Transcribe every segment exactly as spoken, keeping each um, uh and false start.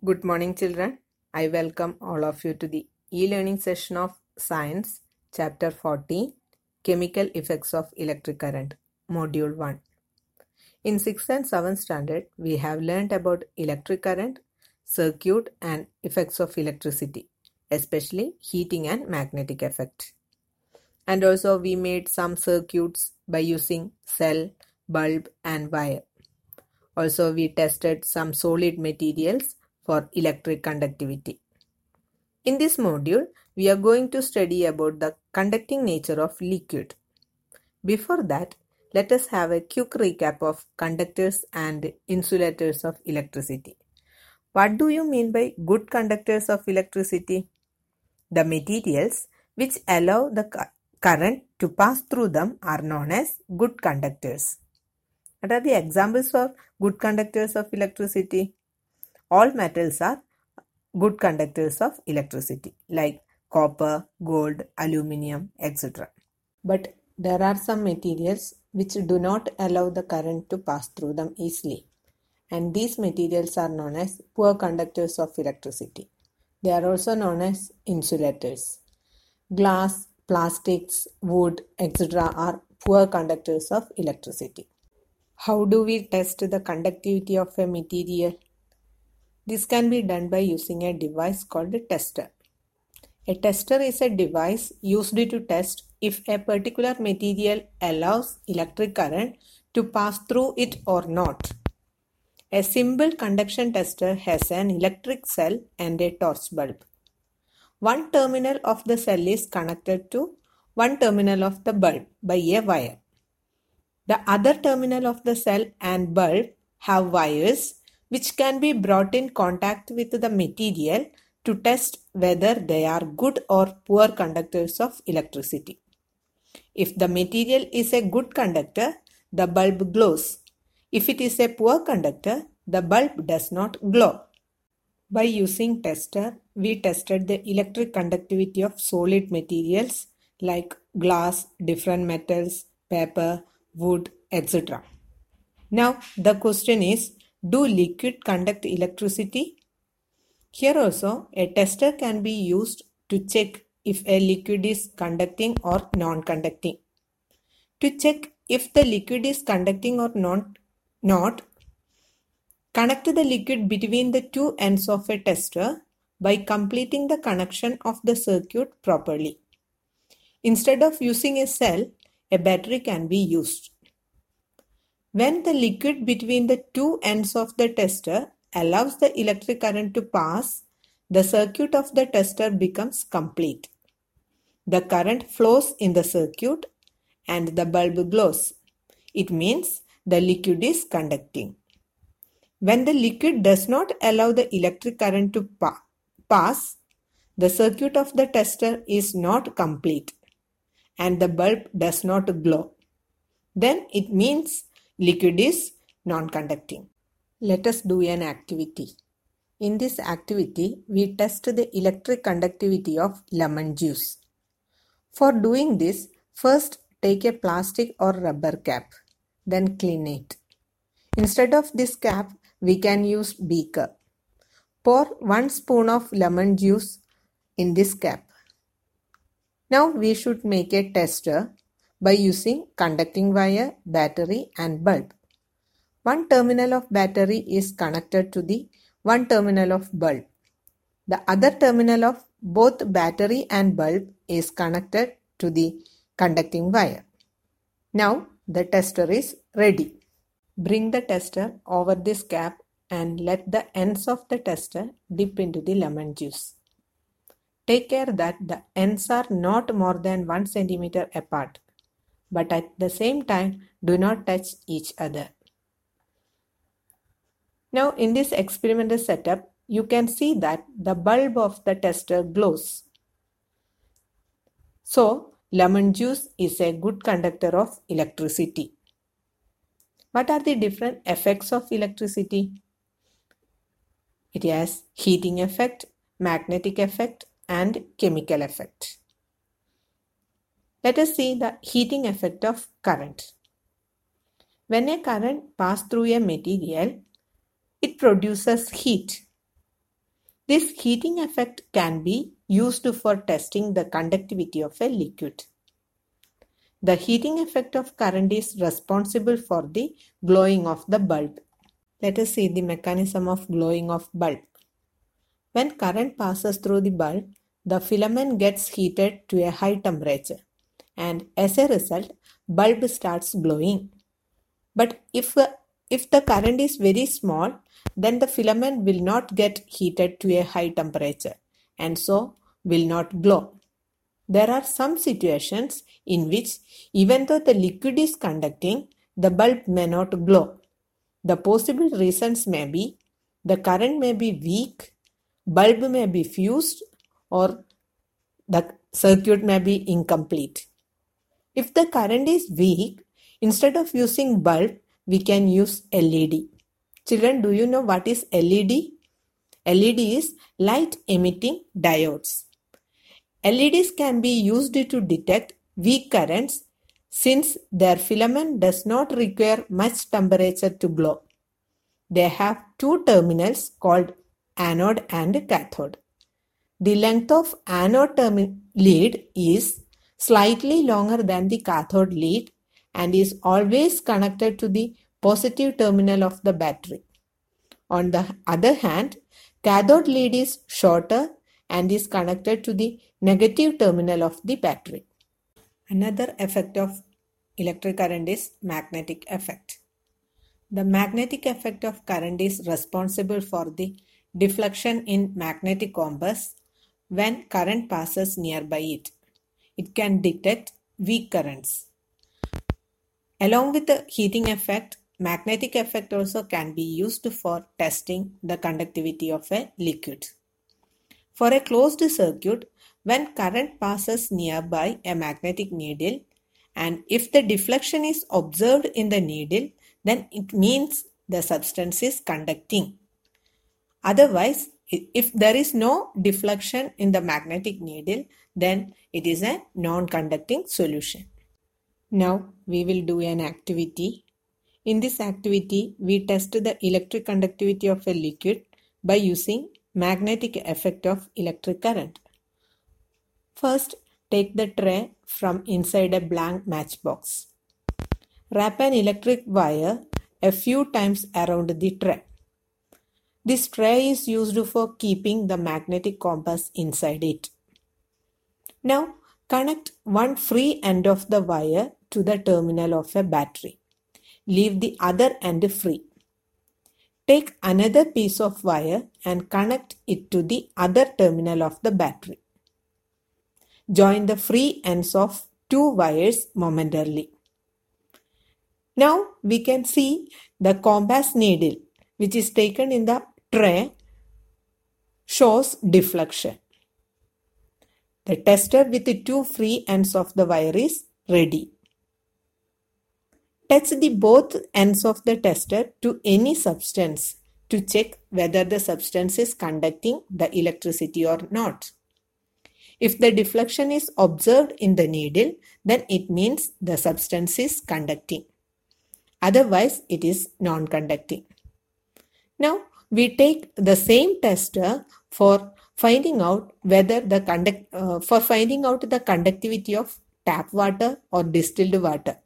Good morning, children. I welcome all of you to the e-learning session of Science, Chapter fourteen, Chemical Effects of Electric Current, Module one. In sixth and seventh standard, we have learnt about electric current, circuit and effects of electricity, especially heating and magnetic effect. And also we made some circuits by using cell, bulb and wire. Also we tested some solid materials for electric conductivity. In this module, we are going to study about the conducting nature of liquid. Before that, let us have a quick recap of conductors and insulators of electricity. What do you mean by good conductors of electricity? The materials which allow the current to pass through them are known as good conductors. What are the examples of good conductors of electricity? All metals are good conductors of electricity like copper, gold, aluminium, et cetera. But there are some materials which do not allow the current to pass through them easily. And these materials are known as poor conductors of electricity. They are also known as insulators. Glass, plastics, wood, et cetera are poor conductors of electricity. How do we test the conductivity of a material? This can be done by using a device called a tester. A tester is a device used to test if a particular material allows electric current to pass through it or not. A simple conduction tester has an electric cell and a torch bulb. One terminal of the cell is connected to one terminal of the bulb by a wire. The other terminal of the cell and bulb have wires which can be brought in contact with the material to test whether they are good or poor conductors of electricity. If the material is a good conductor, the bulb glows. If it is a poor conductor, the bulb does not glow. By using tester, we tested the electric conductivity of solid materials like glass, different metals, paper, wood, et cetera. Now the question is, do liquid conduct electricity? Here also, a tester can be used to check if a liquid is conducting or non-conducting. To check if the liquid is conducting or not, not, connect the liquid between the two ends of a tester by completing the connection of the circuit properly. Instead of using a cell, a battery can be used. When the liquid between the two ends of the tester allows the electric current to pass, the circuit of the tester becomes complete. The current flows in the circuit and the bulb glows. It means the liquid is conducting. When the liquid does not allow the electric current to pa- pass, the circuit of the tester is not complete and the bulb does not glow. Then it means liquid is non-conducting. Let us do an activity. In this activity, we test the electric conductivity of lemon juice. For doing this, first take a plastic or rubber cap, then clean it. Instead of this cap, we can use beaker. Pour one spoon of lemon juice in this cap. Now we should make a tester by using conducting wire, battery and bulb. One terminal of battery is connected to the one terminal of bulb. The other terminal of both battery and bulb is connected to the conducting wire. Now the tester is ready. Bring the tester over this cap and let the ends of the tester dip into the lemon juice. Take care that the ends are not more than one centimeter apart, but at the same time do not touch each other. Now in this experimental setup, you can see that the bulb of the tester glows. So lemon juice is a good conductor of electricity. What are the different effects of electricity? It has heating effect, magnetic effect and chemical effect. Let us see the heating effect of current. When a current passes through a material, it produces heat. This heating effect can be used for testing the conductivity of a liquid. The heating effect of current is responsible for the glowing of the bulb. Let us see the mechanism of glowing of bulb. When current passes through the bulb, the filament gets heated to a high temperature, and as a result, bulb starts glowing. But if, uh, if the current is very small, then the filament will not get heated to a high temperature and so will not glow. There are some situations in which even though the liquid is conducting, the bulb may not glow. The possible reasons may be the current may be weak, bulb may be fused, or the circuit may be incomplete. If the current is weak, instead of using bulb, we can use L E D. Children, do you know what is L E D? L E D is light emitting diodes. L E Ds can be used to detect weak currents since their filament does not require much temperature to glow. They have two terminals called anode and cathode. The length of anode term- lead is slightly longer than the cathode lead and is always connected to the positive terminal of the battery. On the other hand, cathode lead is shorter and is connected to the negative terminal of the battery. Another effect of electric current is magnetic effect. The magnetic effect of current is responsible for the deflection in magnetic compass when current passes nearby it. It can detect weak currents. Along with the heating effect, magnetic effect also can be used for testing the conductivity of a liquid. For a closed circuit, when current passes nearby a magnetic needle, and if the deflection is observed in the needle, then it means the substance is conducting. Otherwise, if there is no deflection in the magnetic needle, then it is a non-conducting solution. Now we will do an activity. In this activity, we test the electric conductivity of a liquid by using magnetic effect of electric current. First, take the tray from inside a blank matchbox. Wrap an electric wire a few times around the tray. This tray is used for keeping the magnetic compass inside it. Now, connect one free end of the wire to the terminal of a battery. Leave the other end free. Take another piece of wire and connect it to the other terminal of the battery. Join the free ends of two wires momentarily. Now we can see the compass needle which is taken in the tray shows deflection. The tester with the two free ends of the wire is ready. Touch the both ends of the tester to any substance to check whether the substance is conducting the electricity or not. If the deflection is observed in the needle, then it means the substance is conducting. Otherwise, it is non-conducting. Now, we take the same tester for finding out whether the conduct uh, for finding out the conductivity of tap water or distilled water.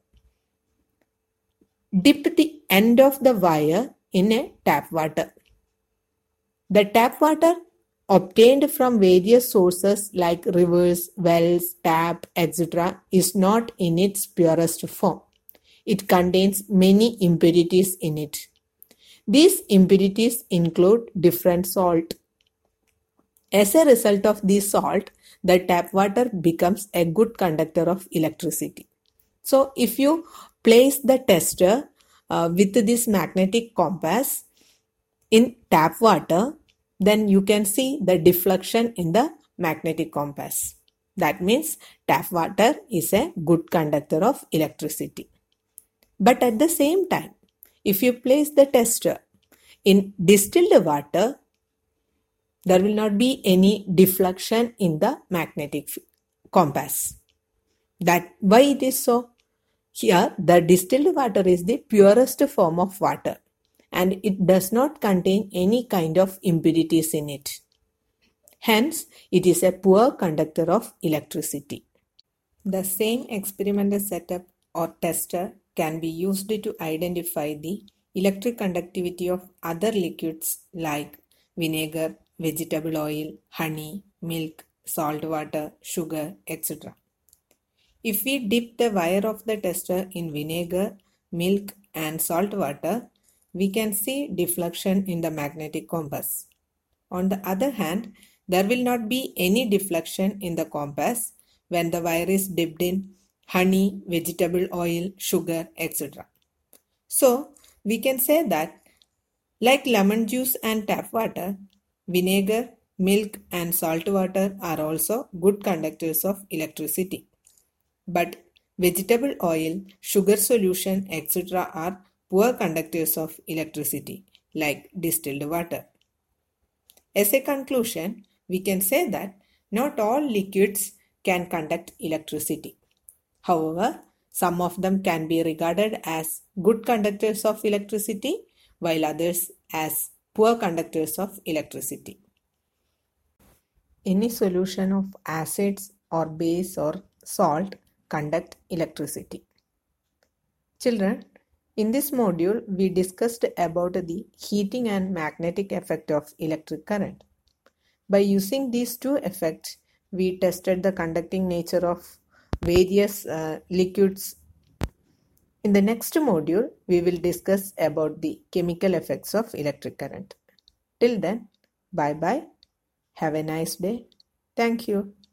Dip the end of the wire in a tap water. The tap water obtained from various sources like rivers, wells, tap, et cetera is not in its purest form. It contains many impurities in it. These impurities include different salt. As a result of this salt, the tap water becomes a good conductor of electricity. So if you place the tester uh, with this magnetic compass in tap water, then you can see the deflection in the magnetic compass. That means tap water is a good conductor of electricity. But at the same time, if you place the tester in distilled water, there will not be any deflection in the magnetic compass. That why it is so? Here, the distilled water is the purest form of water and it does not contain any kind of impurities in it. Hence, it is a poor conductor of electricity. The same experimental setup or tester can be used to identify the electric conductivity of other liquids like vinegar, vegetable oil, honey, milk, salt water, sugar, et cetera. If we dip the wire of the tester in vinegar, milk, and salt water, we can see deflection in the magnetic compass. On the other hand, there will not be any deflection in the compass when the wire is dipped in honey, vegetable oil, sugar, et cetera. So, we can say that like lemon juice and tap water, vinegar, milk, and salt water are also good conductors of electricity. But vegetable oil, sugar solution, et cetera are poor conductors of electricity, like distilled water. As a conclusion, we can say that not all liquids can conduct electricity. However, some of them can be regarded as good conductors of electricity, while others as poor conductors of electricity. Any solution of acids or base or salt conduct electricity. Children, in this module, we discussed about the heating and magnetic effect of electric current. By using these two effects, we tested the conducting nature of various uh, liquids. In the next module, we will discuss about the chemical effects of electric current. Till then, bye bye. Have a nice day. Thank you.